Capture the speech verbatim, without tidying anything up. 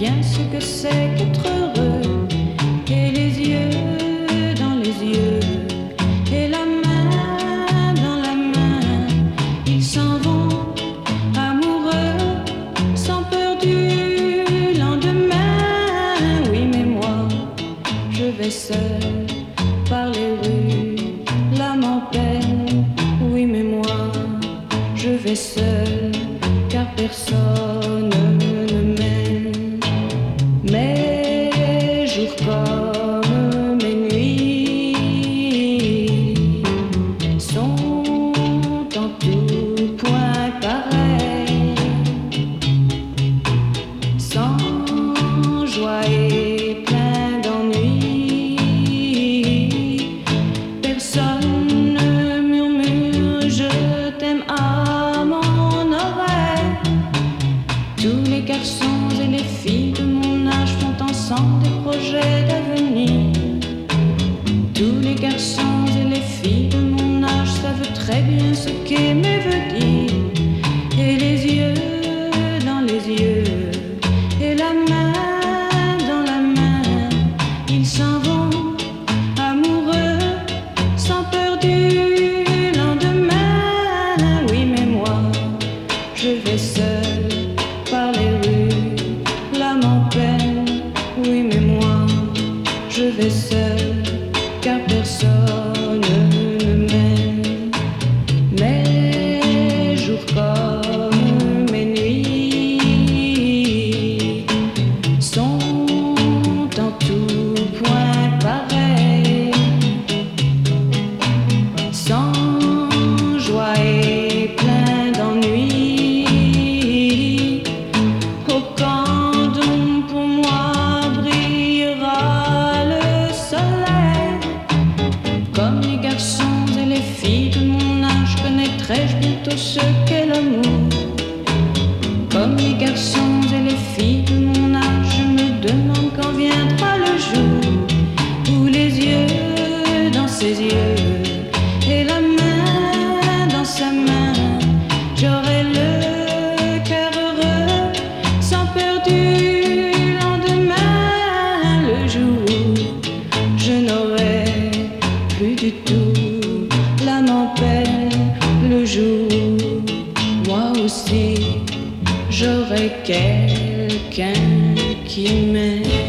bien ce que c'est qu'être heureux, et les yeux dans les yeux, et la main dans la main. Ils s'en vont amoureux, sans peur du lendemain. Oui, mais moi, je vais seul par les rues, l'âme en peine. Oui, mais moi, je vais seul, car personne ne m'aime. Mes jours comme mes nuits sont en tout point pareils, sans joie et plein d'ennui. Personne ne murmure je t'aime à mon oreille. Tous les garçons et les filles de mon âge font ensemble des projets d'avenir. Tous les garçons et les filles de mon âge savent très bien ce qu'aimer veut dire. Et les yeux dans les yeux, et la main dans la main, ils s'en vont amoureux, sans peur du lendemain. Oui, mais moi, je vais seul par les rues, l'âme en peine. Oui, mais moi, je vais seul, car personne ne m'aime. Mes jours comme mes nuits sont en tout point pareils, sans joie et plein d'ennui. Au camp d'ombre pour moi brillera le soleil. Comme les garçons et les filles de mon âge, connaîtrai-je bientôt ce qu'est l'amour. Comme les garçons et les filles de mon âge, je me demande quand viendra le jour où les yeux dans ses yeux, et la main dans sa main, j'aurai le cœur heureux, sans peur du lendemain. Le jour où je n'aurai plus du tout l'âme en peine. Le jour où moi aussi j'aurai quelqu'un qui m'aime.